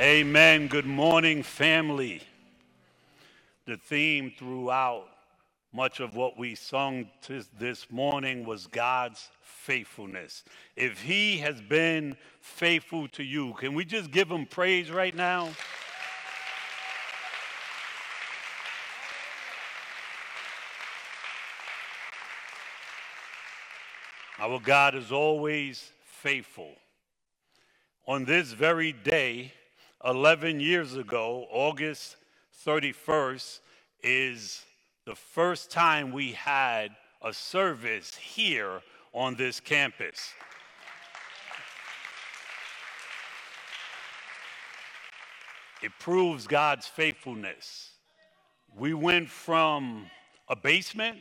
Amen. Good morning, family. The theme throughout much of what we sung this morning was God's faithfulness. If he has been faithful to you, can we just give him praise right now? Our God is always faithful. On this very day, 11 years ago, August 31st, is the first time we had a service here on this campus. It proves God's faithfulness. We went from a basement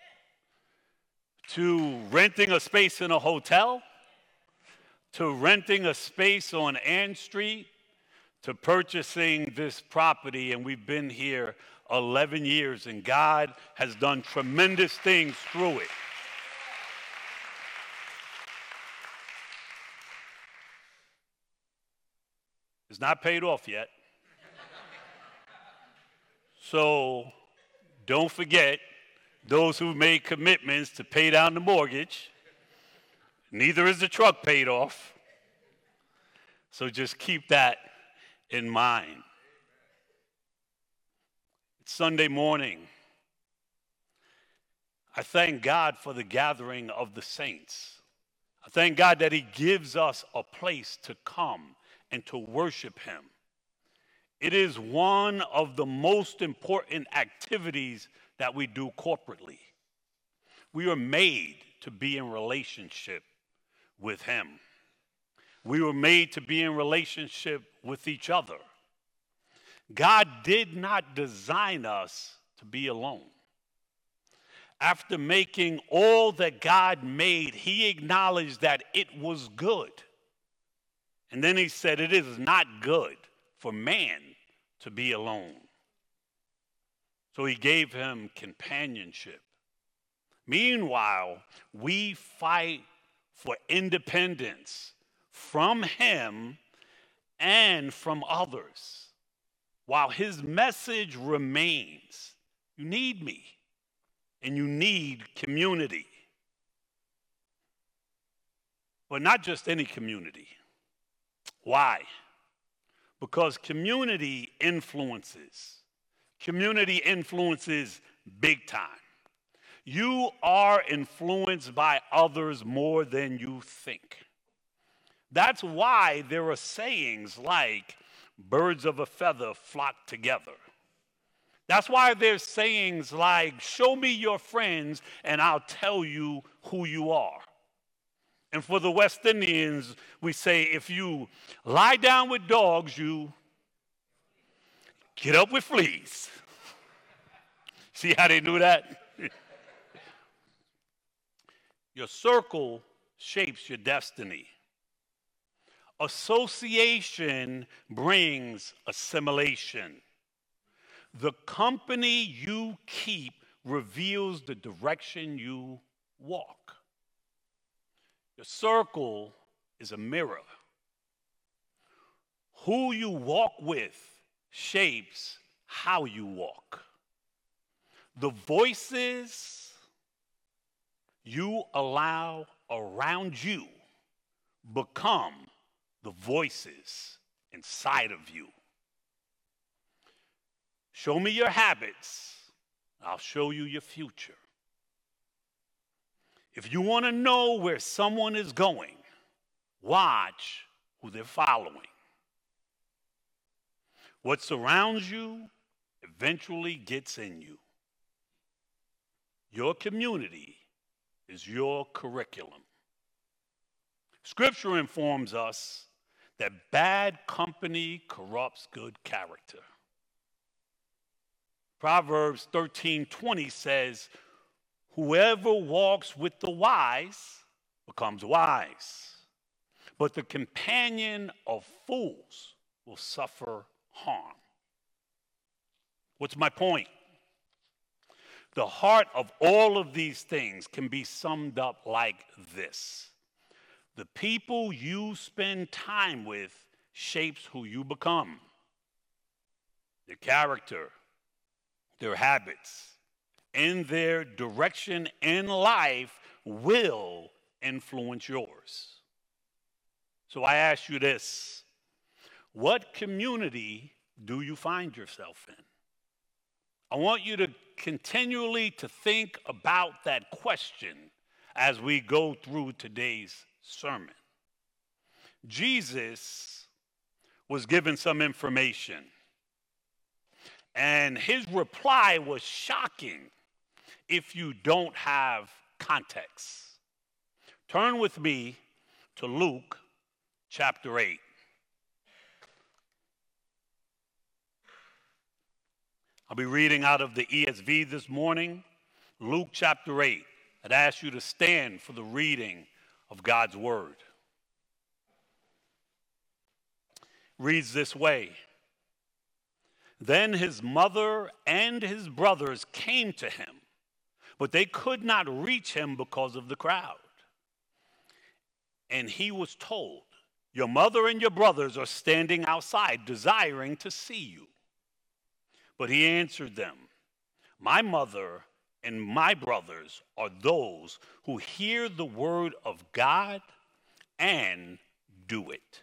to renting a space in a hotel, to renting a space on Ann Street, to purchasing this property, and we've been here 11 years, and God has done tremendous things through it. It's not paid off yet. So don't forget those who made commitments to pay down the mortgage. Neither is the truck paid off. So just keep that in mind. It's Sunday morning. I thank God for the gathering of the saints. I thank God that he gives us a place to come and to worship him. It is one of the most important activities that we do corporately. We are made to be in relationship with him. We were made to be in relationship with each other. God did not design us to be alone. After making all that God made, he acknowledged that it was good. And then he said, it is not good for man to be alone. So he gave him companionship. Meanwhile, we fight for independence from him and from others. While his message remains, you need me and you need community. But not just any community. Why? Because community influences. Community influences big time. You are influenced by others more than you think. That's why there are sayings like, birds of a feather flock together. That's why there's sayings like, show me your friends and I'll tell you who you are. And for the West Indians, we say, if you lie down with dogs, you get up with fleas. See how they do that? Your circle shapes your destiny. Association brings assimilation. The company you keep reveals the direction you walk. Your circle is a mirror. Who you walk with shapes how you walk. The voices you allow around you become the voices inside of you. Show me your habits, I'll show you your future. If you want to know where someone is going, watch who they're following. What surrounds you eventually gets in you. Your community is your curriculum. Scripture informs us that bad company corrupts good character. Proverbs 13:20 says, whoever walks with the wise becomes wise, but the companion of fools will suffer harm. What's my point? The heart of all of these things can be summed up like this. The people you spend time with shapes who you become. Their character, their habits, and their direction in life will influence yours. So I ask you this: what community do you find yourself in? I want you to continually to think about that question as we go through today's sermon. Jesus was given some information, and his reply was shocking if you don't have context. Turn with me to Luke chapter 8. I'll be reading out of the ESV this morning, Luke chapter 8. I'd ask you to stand for the reading of God's word. Reads this way: Then his mother and his brothers came to him, but they could not reach him because of the crowd. And he was told, Your mother and your brothers are standing outside, desiring to see you. But he answered them, My mother and my brothers are those who hear the word of God and do it.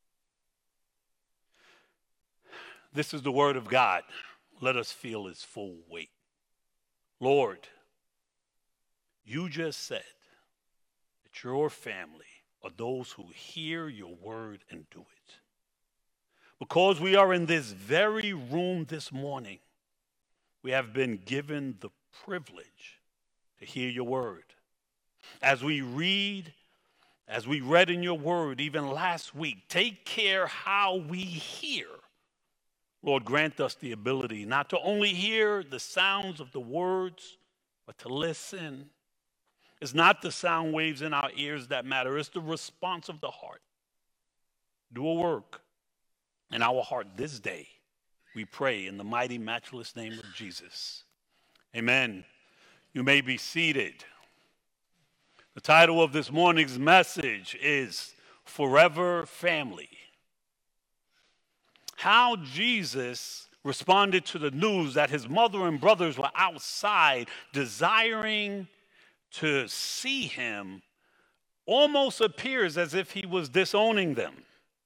This is the word of God. Let us feel its full weight. Lord, you just said that your family are those who hear your word and do it. Because we are in this very room this morning, we have been given the privilege to hear your word. As we read, as we read in your word even last week, take care how we hear. Lord, grant us the ability not to only hear the sounds of the words, but to listen. It's not the sound waves in our ears that matter. It's the response of the heart. Do a work in our heart this day, we pray in the mighty, matchless name of Jesus. Amen. You may be seated. The title of this morning's message is Forever Family. How Jesus responded to the news that his mother and brothers were outside desiring to see him almost appears as if he was disowning them.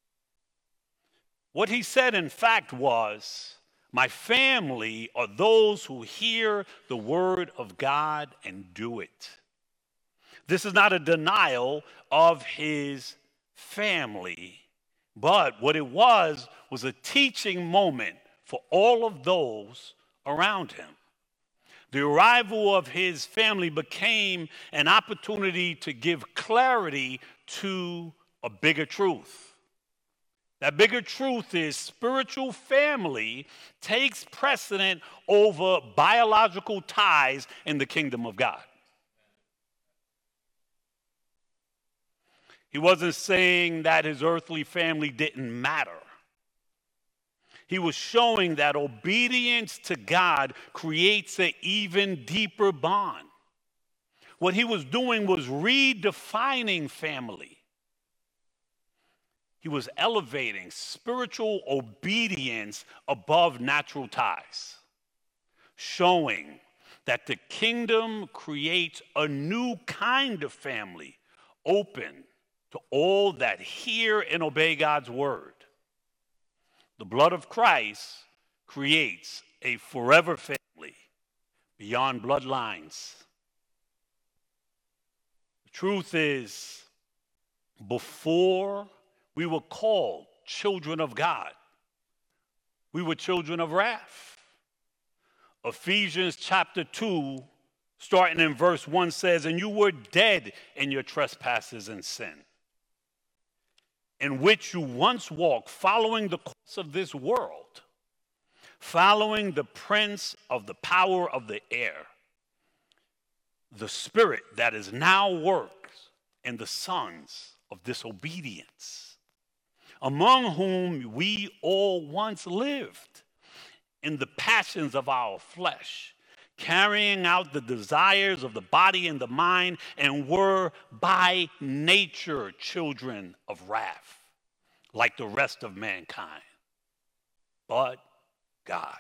What he said, in fact, was, My family are those who hear the word of God and do it. This is not a denial of his family, but what it was a teaching moment for all of those around him. The arrival of his family became an opportunity to give clarity to a bigger truth. That bigger truth is spiritual family takes precedent over biological ties in the kingdom of God. He wasn't saying that his earthly family didn't matter. He was showing that obedience to God creates an even deeper bond. What he was doing was redefining family. He was elevating spiritual obedience above natural ties, showing that the kingdom creates a new kind of family, open to all that hear and obey God's word. The blood of Christ creates a forever family beyond bloodlines. The truth is, before we were called children of God, we were children of wrath. Ephesians chapter 2, starting in verse 1 says, And you were dead in your trespasses and sin, in which you once walked, following the course of this world, following the prince of the power of the air, the spirit that is now works in the sons of disobedience, among whom we all once lived in the passions of our flesh, carrying out the desires of the body and the mind, and were by nature children of wrath, like the rest of mankind. But God,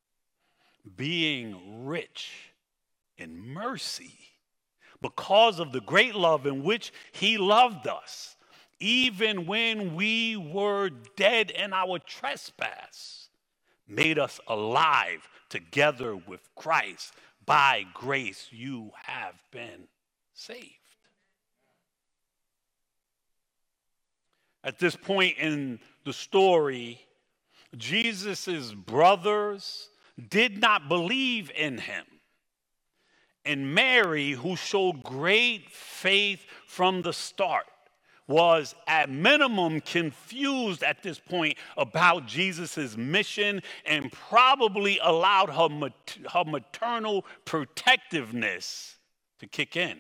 being rich in mercy, because of the great love in which he loved us, even when we were dead in our trespass, made us alive together with Christ. By grace you have been saved. At this point in the story, Jesus' brothers did not believe in him. And Mary, who showed great faith from the start, was at minimum confused at this point about Jesus' mission and probably allowed her maternal protectiveness to kick in.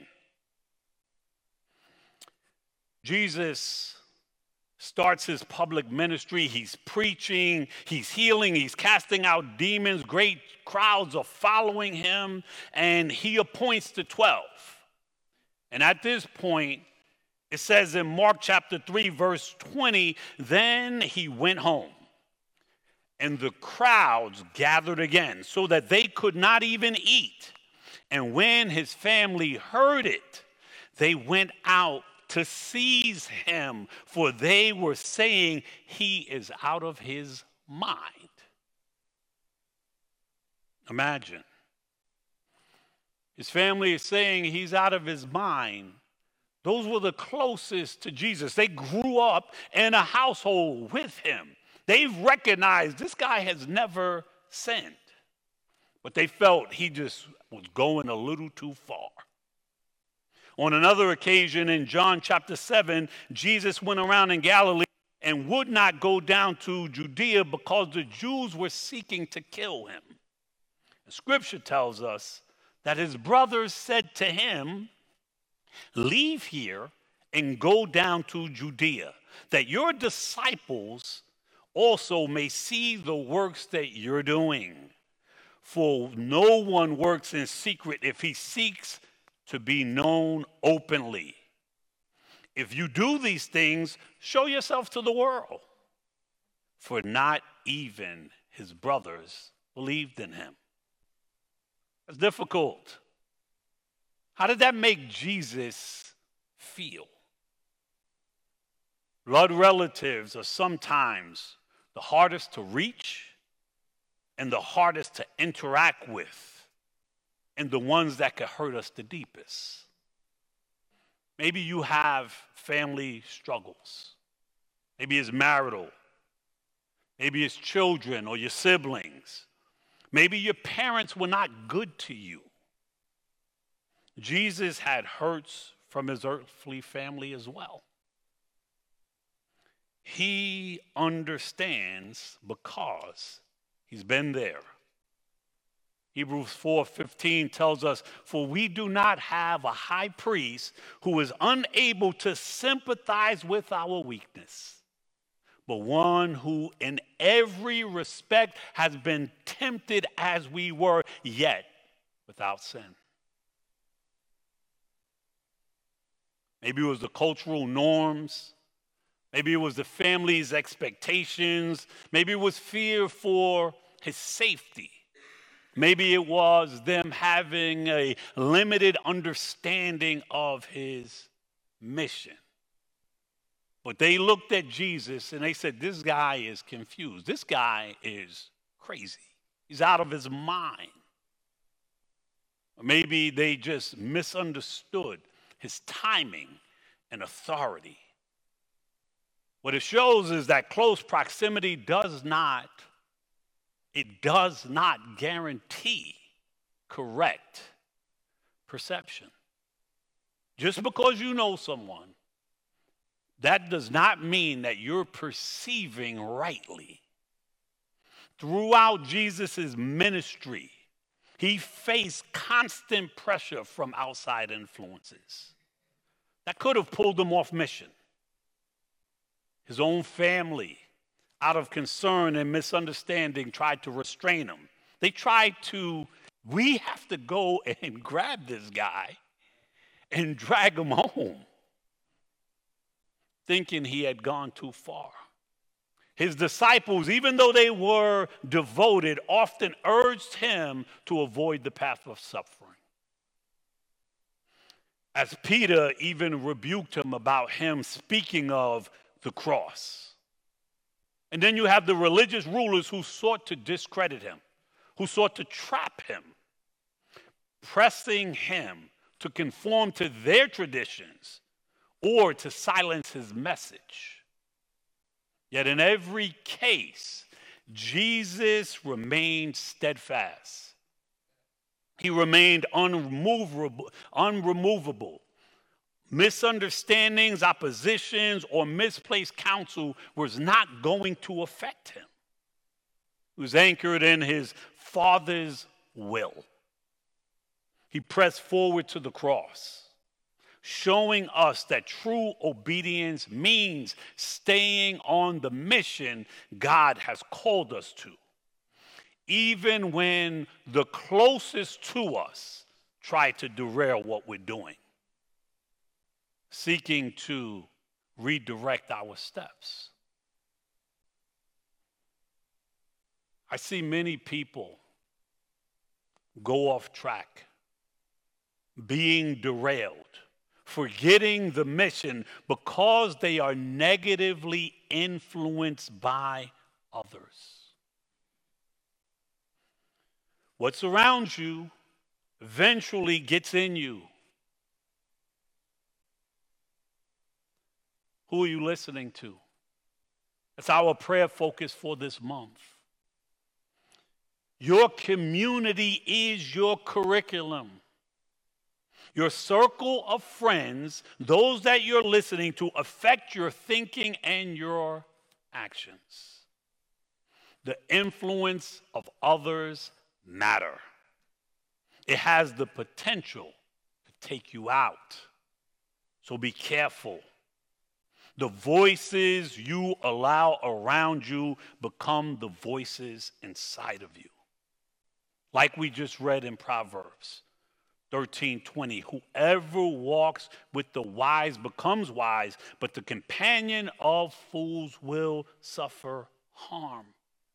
Jesus starts his public ministry. He's preaching, he's healing, he's casting out demons. Great crowds are following him, and he appoints the 12. And at this point, it says in Mark chapter 3, verse 20, then he went home, and the crowds gathered again so that they could not even eat. And when his family heard it, they went out to seize him, for they were saying he is out of his mind. Imagine. His family is saying he's out of his mind. Those were the closest to Jesus. They grew up in a household with him. They've recognized this guy has never sinned, but they felt he just was going a little too far. On another occasion in John chapter 7, Jesus went around in Galilee and would not go down to Judea because the Jews were seeking to kill him. The scripture tells us that his brothers said to him, leave here and go down to Judea, that your disciples also may see the works that you're doing. For no one works in secret if he seeks to be known openly. If you do these things, show yourself to the world. For not even his brothers believed in him. It's difficult. How did that make Jesus feel? Blood relatives are sometimes the hardest to reach and the hardest to interact with, and the ones that could hurt us the deepest. Maybe you have family struggles. Maybe it's marital. Maybe it's children or your siblings. Maybe your parents were not good to you. Jesus had hurts from his earthly family as well. He understands because he's been there. Hebrews 4:15 tells us, for we do not have a high priest who is unable to sympathize with our weakness, but one who in every respect has been tempted as we were, yet without sin. Maybe it was the cultural norms. Maybe it was the family's expectations. Maybe it was fear for his safety. Maybe it was them having a limited understanding of his mission. But they looked at Jesus and they said, this guy is confused. This guy is crazy. He's out of his mind. Or maybe they just misunderstood his timing and authority. What it shows is that close proximity does not guarantee correct perception. Just because you know someone, that does not mean that you're perceiving rightly. Throughout Jesus' ministry, he faced constant pressure from outside influences that could have pulled him off mission. His own family, out of concern and misunderstanding, tried to restrain him. They tried to, we have to go and grab this guy and drag him home, thinking he had gone too far. His disciples, even though they were devoted, often urged him to avoid the path of suffering. As Peter even rebuked him about him speaking of the cross. And then you have the religious rulers who sought to discredit him, who sought to trap him, pressing him to conform to their traditions or to silence his message. Yet in every case, Jesus remained steadfast. He remained unremovable. Misunderstandings, oppositions, or misplaced counsel was not going to affect him. He was anchored in his Father's will. He pressed forward to the cross, showing us that true obedience means staying on the mission God has called us to, even when the closest to us try to derail what we're doing, seeking to redirect our steps. I see many people go off track, being derailed, forgetting the mission because they are negatively influenced by others. What's around you eventually gets in you. Who are you listening to? That's our prayer focus for this month. Your community is your curriculum. Your circle of friends, those that you're listening to, affect your thinking and your actions. The influence of others matter. It has the potential to take you out. So be careful. The voices you allow around you become the voices inside of you. Like we just read in Proverbs 13:20, whoever walks with the wise becomes wise, but the companion of fools will suffer harm.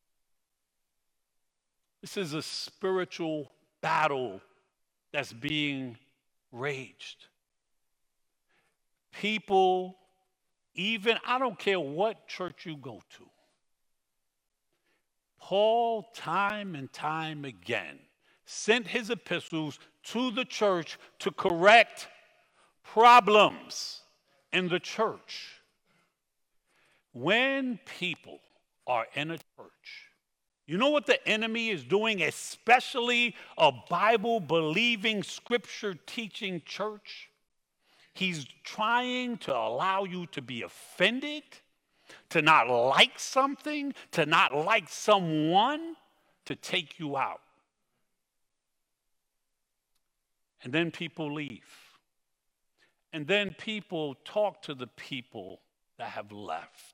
This is a spiritual battle that's being waged. People, even, I don't care what church you go to, Paul, time and time again, sent his epistles to the church to correct problems in the church. When people are in a church, you know what the enemy is doing, especially a Bible-believing, scripture-teaching church? He's trying to allow you to be offended, to not like something, to not like someone, to take you out. And then people leave. And then people talk to the people that have left.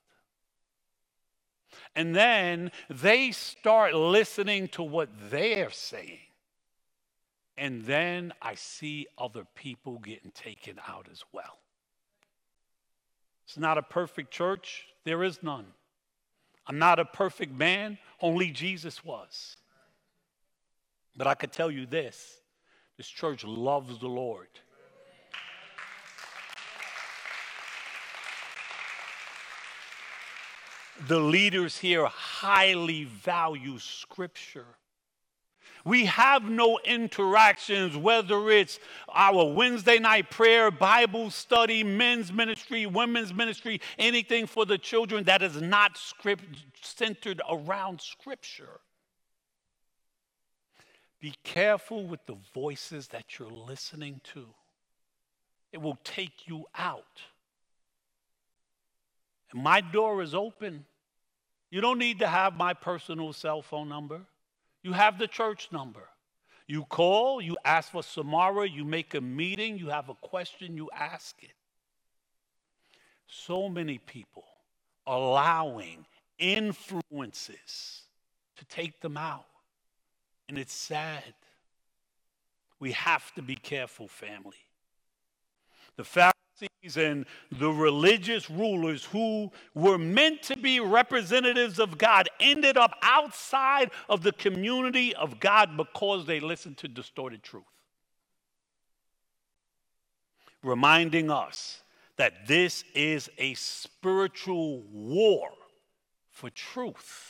And then they start listening to what they're saying. And then I see other people getting taken out as well. It's not a perfect church. There is none. I'm not a perfect man. Only Jesus was. But I could tell you this. This church loves the Lord. The leaders here highly value Scripture. We have no interactions, whether it's our Wednesday night prayer, Bible study, men's ministry, women's ministry, anything for the children that is not centered around Scripture. Be careful with the voices that you're listening to. It will take you out. And my door is open. You don't need to have my personal cell phone number. You have the church number. You call, you ask for Samara, you make a meeting, you have a question, you ask it. So many people allowing influences to take them out. And it's sad. We have to be careful, family. The Pharisees and the religious rulers who were meant to be representatives of God ended up outside of the community of God because they listened to distorted truth. Reminding us that this is a spiritual war for truth.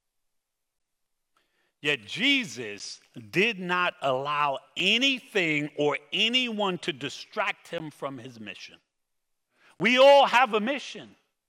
Yet Jesus did not allow anything or anyone to distract him from his mission. We all have a mission.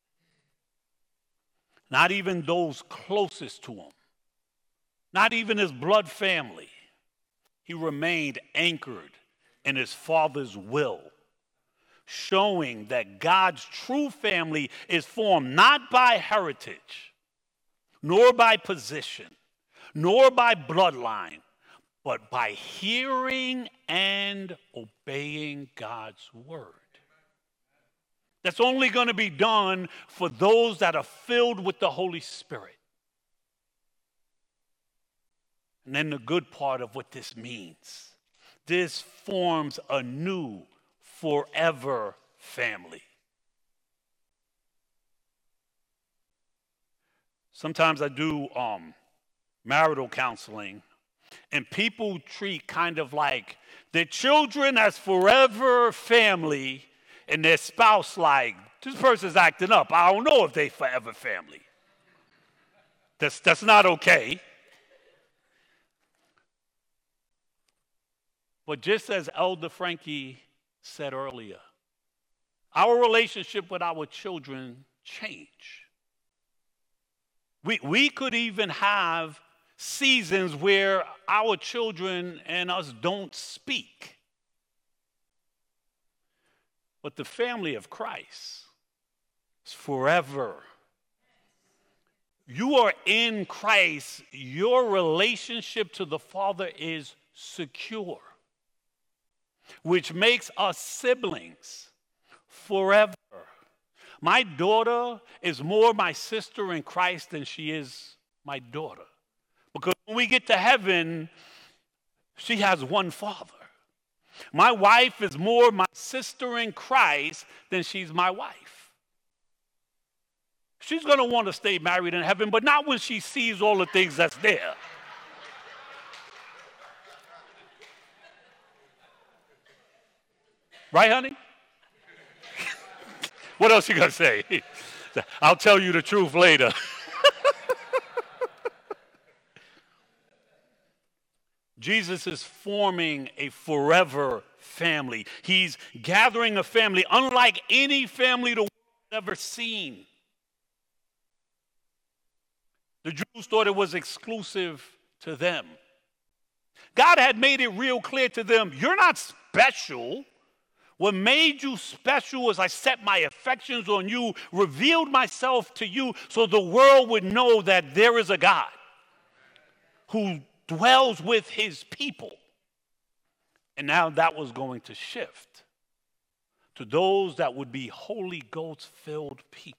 Not even those closest to him. Not even his blood family. He remained anchored in his Father's will, showing that God's true family is formed not by heritage, nor by position, nor by bloodline, but by hearing and obeying God's word. That's only going to be done for those that are filled with the Holy Spirit. And then the good part of what this means. This forms a new, forever family. Sometimes I do marital counseling, and people treat kind of like their children as forever family and their spouse like, this person's acting up. I don't know if they forever family. That's not okay. But just as Elder Frankie said earlier, our relationship with our children change. We could even have seasons where our children and us don't speak. But the family of Christ is forever. You are in Christ. Your relationship to the Father is secure, which makes us siblings forever. My daughter is more my sister in Christ than she is my daughter. Because when we get to heaven, she has one Father. My wife is more my sister in Christ than she's my wife. She's going to want to stay married in heaven, but not when she sees all the things that's there. Right, honey? What else you going to say? I'll tell you the truth later. Jesus is forming a forever family. He's gathering a family unlike any family the world has ever seen. The Jews thought it was exclusive to them. God had made it real clear to them, you're not special. What made you special is I set my affections on you, revealed myself to you so the world would know that there is a God who dwells with his people. And now that was going to shift to those that would be Holy Ghost-filled people.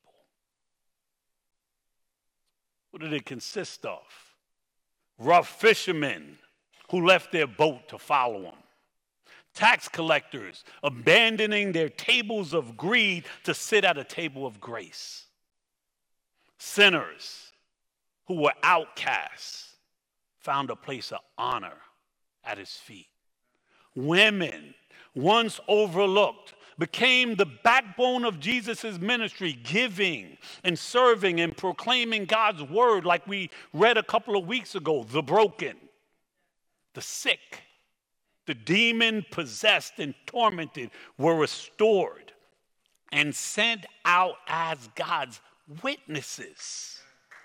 What did it consist of? Rough fishermen who left their boat to follow him. Tax collectors abandoning their tables of greed to sit at a table of grace. Sinners who were outcasts found a place of honor at his feet. Women, once overlooked, became the backbone of Jesus' ministry, giving and serving and proclaiming God's word like we read a couple of weeks ago. The broken, the sick, the demon-possessed and tormented were restored and sent out as God's witnesses.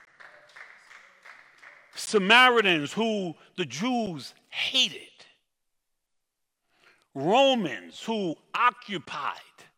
Samaritans who the Jews hated. Romans who occupied.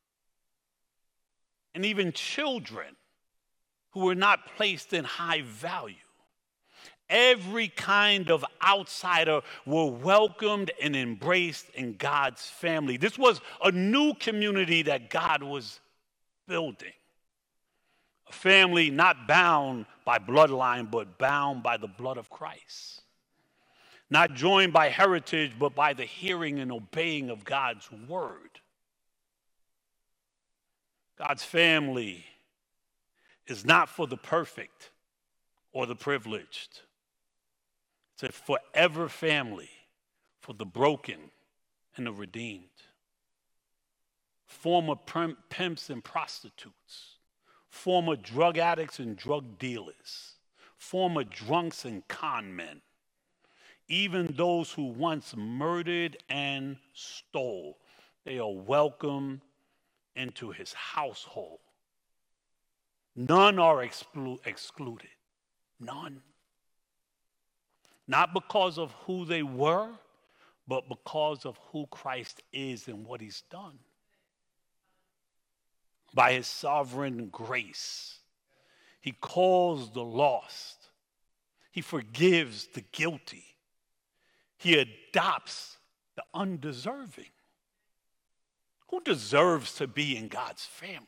And even children who were not placed in high value. Every kind of outsider were welcomed and embraced in God's family. This was a new community that God was building. A family not bound by bloodline, but bound by the blood of Christ. Not joined by heritage, but by the hearing and obeying of God's word. God's family is not for the perfect or the privileged. It's a forever family for the broken and the redeemed. Former pimps and prostitutes, former drug addicts and drug dealers, former drunks and con men, even those who once murdered and stole, they are welcome into his household. None are excluded. None. Not because of who they were, but because of who Christ is and what he's done. By his sovereign grace, he calls the lost. He forgives the guilty. He adopts the undeserving. Who deserves to be in God's family?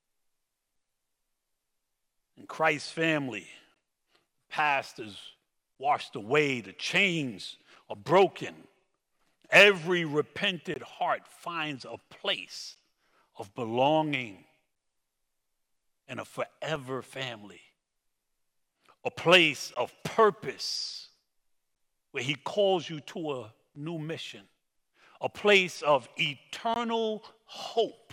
In Christ's family, the past is washed away, the chains are broken. Every repentant heart finds a place of belonging in a forever family, a place of purpose where he calls you to a new mission, a place of eternal hope.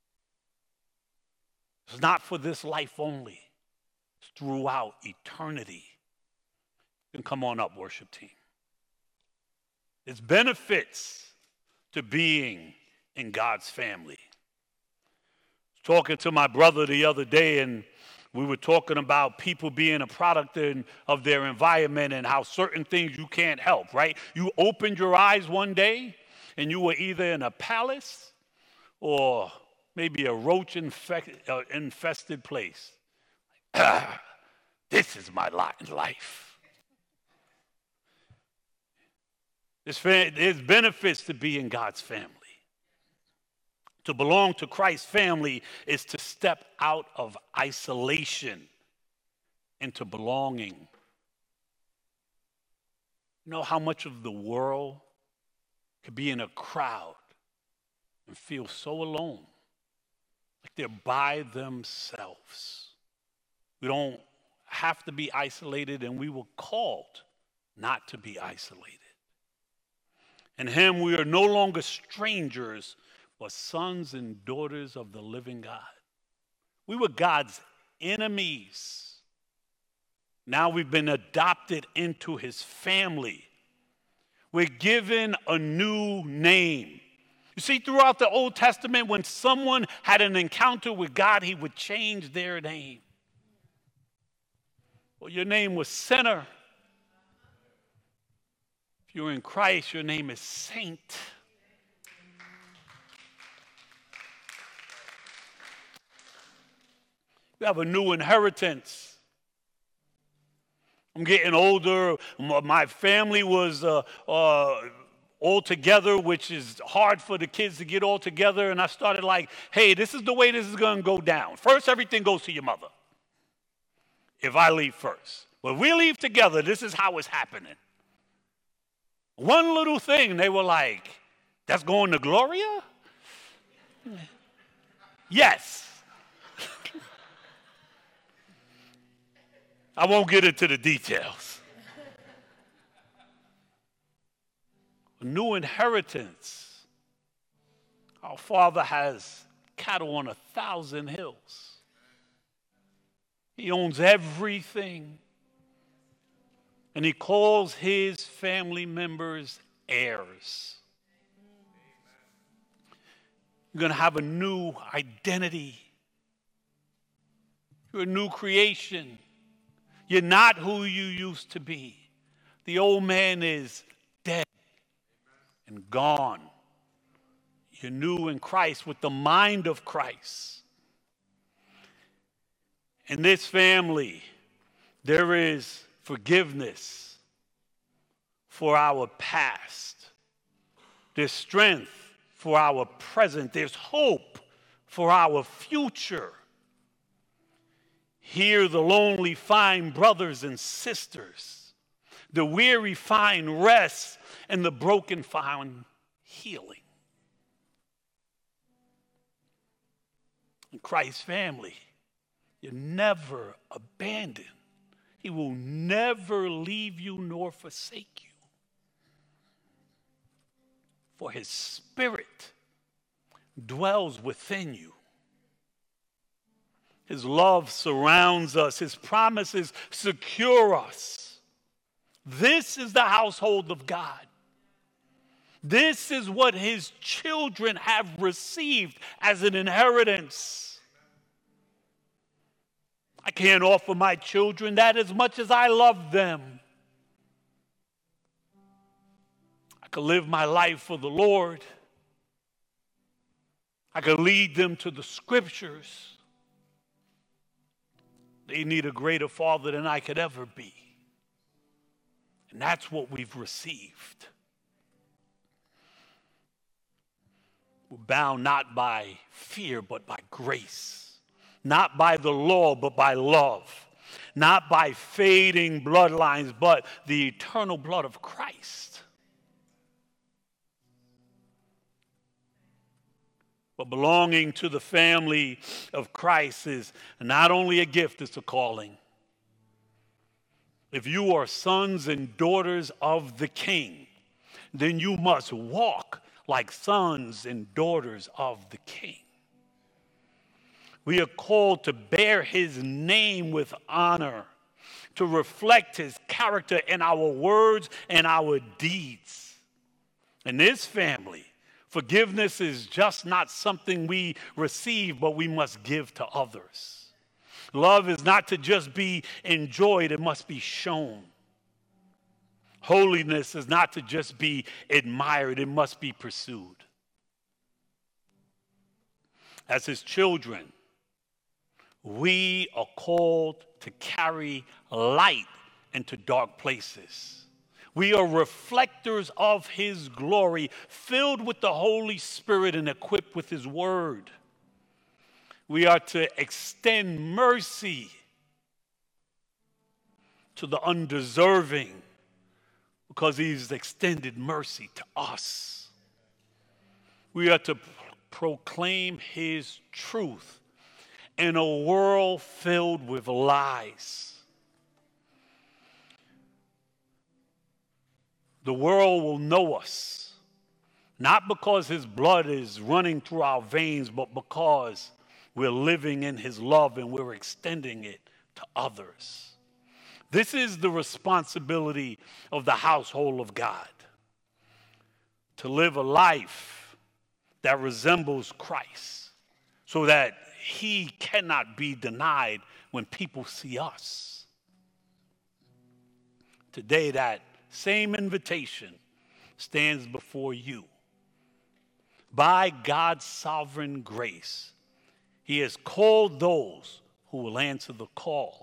It's not for this life only, it's throughout eternity. You can come on up, worship team. There's benefits to being in God's family. Talking to my brother the other day, and we were talking about people being a product of their environment and how certain things you can't help, right? You opened your eyes one day and you were either in a palace or maybe a roach infested place. This is my lot in life. There's benefits to be in God's family. To belong to Christ's family is to step out of isolation into belonging. You know how much of the world could be in a crowd and feel so alone, like they're by themselves. We don't have to be isolated, and we were called not to be isolated. In him, we are no longer strangers, but sons and daughters of the living God. We were God's enemies. Now we've been adopted into his family. We're given a new name. You see, throughout the Old Testament, when someone had an encounter with God, he would change their name. Well, your name was sinner. If you're in Christ, your name is saint. You have a new inheritance. I'm getting older. My family was all together, which is hard for the kids to get all together. And I started like, hey, this is the way this is going to go down. First, everything goes to your mother. If I leave first. But if we leave together, this is how it's happening. One little thing, they were like, that's going to Gloria? Yes. I won't get into the details. A new inheritance. Our Father has cattle on 1,000 hills. He owns everything. And he calls his family members heirs. You're going to have a new identity. You're a new creation. You're not who you used to be. The old man is dead and gone. You're new in Christ with the mind of Christ. In this family, there is forgiveness for our past. There's strength for our present. There's hope for our future. Here the lonely find brothers and sisters. The weary find rest, and the broken find healing. In Christ's family, you're never abandoned. He will never leave you nor forsake you. For his Spirit dwells within you. His love surrounds us. His promises secure us. This is the household of God. This is what his children have received as an inheritance. I can't offer my children that as much as I love them. I could live my life for the Lord. I could lead them to the scriptures. They need a greater father than I could ever be. And that's what we've received. We're bound not by fear, but by grace. Not by the law, but by love. Not by fading bloodlines, but the eternal blood of Christ. But belonging to the family of Christ is not only a gift, it's a calling. If you are sons and daughters of the King, then you must walk like sons and daughters of the King. We are called to bear his name with honor, to reflect his character in our words and our deeds. In this family, forgiveness is just not something we receive, but we must give to others. Love is not to just be enjoyed, it must be shown. Holiness is not to just be admired, it must be pursued. As his children, we are called to carry light into dark places. We are reflectors of his glory, filled with the Holy Spirit and equipped with his word. We are to extend mercy to the undeserving because he's extended mercy to us. We are to proclaim his truth in a world filled with lies. The world will know us, not because his blood is running through our veins, but because we're living in his love and we're extending it to others. This is the responsibility of the household of God, to live a life that resembles Christ so that he cannot be denied when people see us. Today, that same invitation stands before you. By God's sovereign grace, he has called those who will answer the call.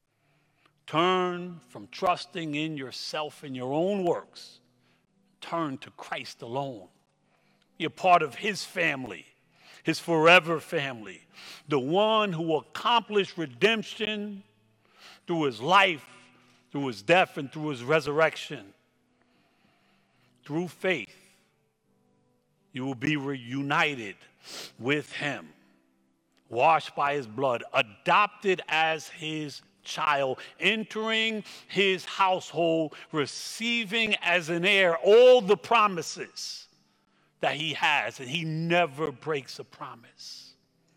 Turn from trusting in yourself and your own works. Turn to Christ alone. You're part of his family, his forever family, the one who accomplished redemption through his life, through his death, and through his resurrection. Through faith, you will be reunited with him, washed by his blood, adopted as his child, entering his household, receiving as an heir all the promises that he has, and he never breaks a promise.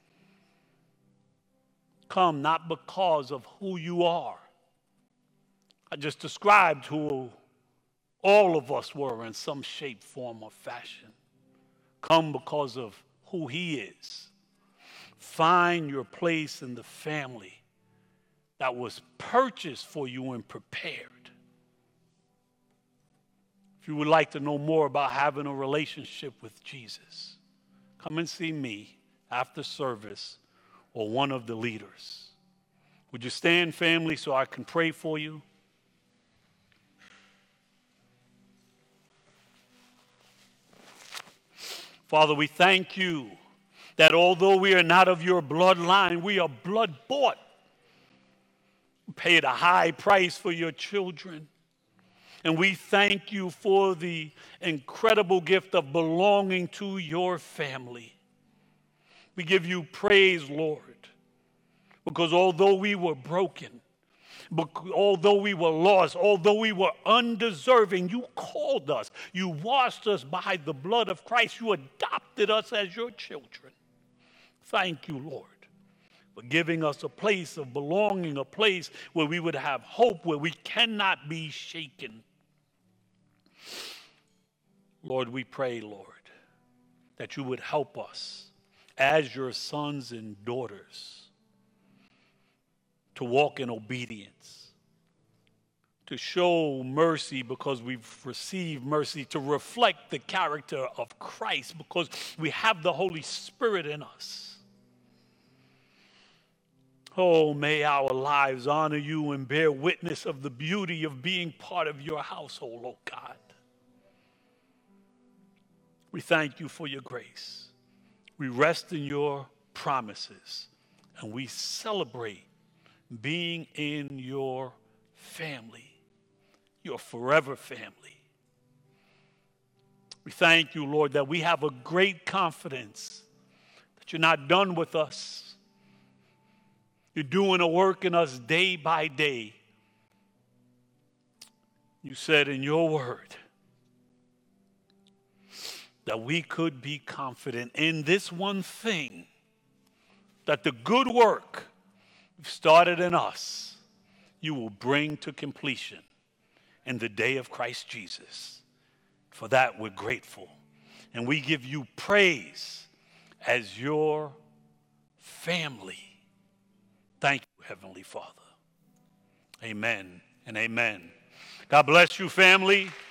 Come not because of who you are. I just described who all of us were in some shape, form, or fashion. Come because of who he is. Find your place in the family that was purchased for you and prepared. If you would like to know more about having a relationship with Jesus, come and see me after service or one of the leaders. Would you stand, family, so I can pray for you? Father, we thank you that although we are not of your bloodline, we are blood bought. You paid a high price for your children. And we thank you for the incredible gift of belonging to your family. We give you praise, Lord, because although we were broken, although we were lost, although we were undeserving, you called us. You washed us by the blood of Christ. You adopted us as your children. Thank you, Lord, for giving us a place of belonging, a place where we would have hope, where we cannot be shaken. Lord, we pray, Lord, that you would help us as your sons and daughters to walk in obedience, to show mercy because we've received mercy, to reflect the character of Christ because we have the Holy Spirit in us. Oh, may our lives honor you and bear witness of the beauty of being part of your household, oh God. We thank you for your grace. We rest in your promises, and we celebrate being in your family, your forever family. We thank you, Lord, that we have a great confidence that you're not done with us. You're doing a work in us day by day. You said in your word that we could be confident in this one thing, that the good work you've started in us, you will bring to completion in the day of Christ Jesus. For that, we're grateful. And we give you praise as your family. Thank you, Heavenly Father. Amen and amen. God bless you, family.